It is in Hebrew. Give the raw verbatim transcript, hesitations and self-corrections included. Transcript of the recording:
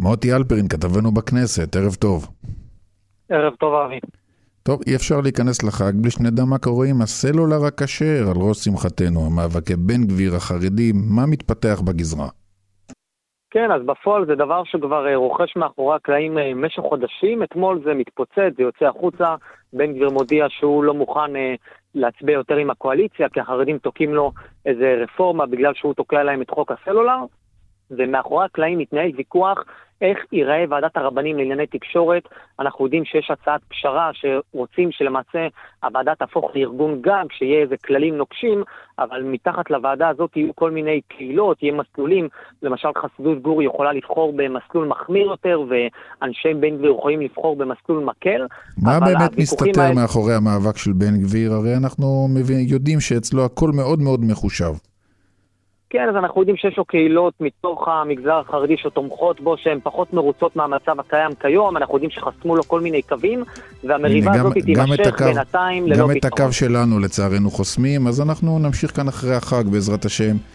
מוטי אלפרין, כתבנו בכנסת, ערב טוב. ערב טוב אבי. טוב, אי אפשר להיכנס לחג בלי שנדע מה קורה עם הסלולר הכשר על ראש שמחתנו, המאבקי בן גביר החרדים, מה מתפתח בגזרה? כן, אז בפועל זה דבר שכבר רוכש מאחורי הקלעים משך חודשים, אתמול זה מתפוצץ, זה יוצא החוצה, בן גביר מודיע שהוא לא מוכן להצביע יותר עם הקואליציה, כי החרדים תוקעים לו איזה רפורמה בגלל שהוא תוקע להם את חוק הסלולר, ומאחורי הקלעים מתנהל ויכוח איך ייראה ועדת הרבנים לענייני תקשורת. אנחנו יודעים שיש הצעת פשרה שרוצים שלמעשה הוועדה תהפוך לארגון גג, שיהיה איזה כללים נוקשים, אבל מתחת לוועדה הזאת יהיו כל מיני קהילות, יהיה מסלולים, למשל חסידות גור יכולה לבחור במסלול מחמיר יותר, ואנשי בן גביר יכולים לבחור במסלול מקל. מה באמת מסתתר האלה... מאחורי המאבק של בן גביר? הרי אנחנו יודעים שאצלו הכל מאוד מאוד מחושב. כן, אז אנחנו יודעים שיש לו קהילות מתוך המגזר החרדי שתומכות בו, שהן פחות מרוצות מהמצב הקיים כיום, אנחנו יודעים שחסמו לו כל מיני קווים, והמריבה הזאת תימשך בינתיים ללא פתרון. גם את הקו שלנו לצערנו חוסמים, אז אנחנו נמשיך כאן אחרי החג בעזרת השם,